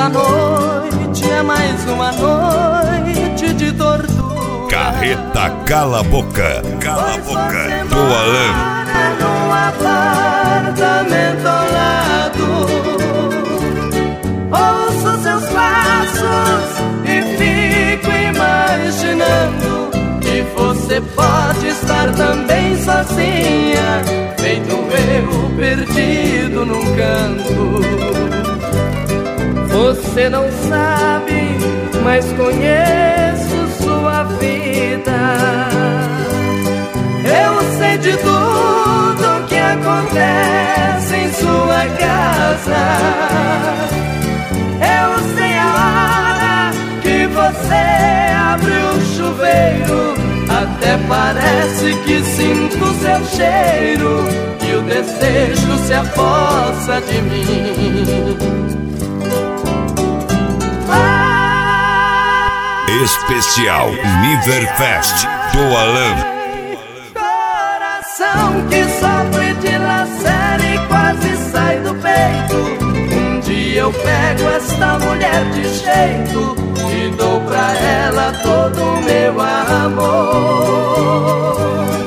esta noite é mais uma noite de tortura. Carreta Cala a Boca, Cala a Boca, do Alain. Num apartamento ao lado, ouço seus passos e fico imaginando que você pode estar também sozinha, feito eu perdido num canto. Você não sabe, mas conheço sua vida. Eu sei de tudo que acontece em sua casa. Eu sei a hora que você abre o chuveiro. Até parece que sinto seu cheiro e o desejo se apossa de mim. Especial Niverfest do Alain. Coração que sofre de lacera e quase sai do peito. Um dia eu pego esta mulher de jeito e dou pra ela todo o meu amor.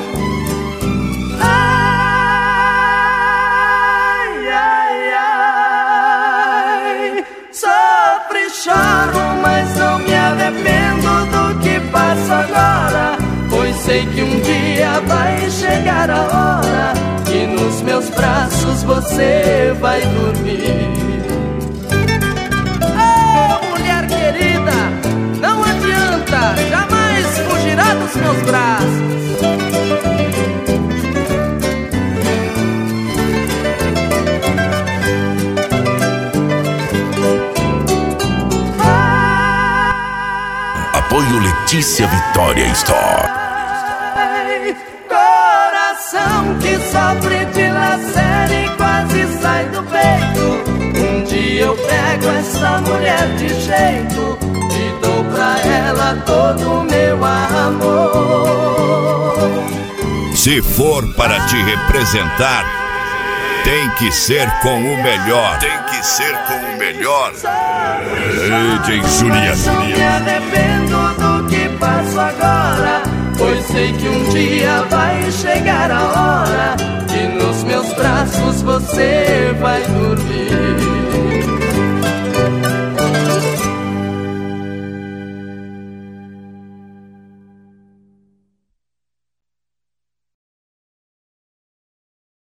Ai, ai, ai, sofro e choro, mas não me arrependo do que passo agora, pois sei que um dia vai chegar a hora que nos meus braços você vai dormir. Oh, mulher querida, não adianta, jamais fugirá dos meus braços. Apoio Letícia Vitória Store. Ai, coração que sofre de lacera e quase sai do peito. Um dia eu pego essa mulher de jeito e dou pra ela todo o meu amor. Se for para te representar, tem que ser com o melhor. Tem que ser com o melhor. DJ Julia. Não me arrependo do que passo agora, pois sei que um dia vai chegar a hora que nos meus braços você vai dormir.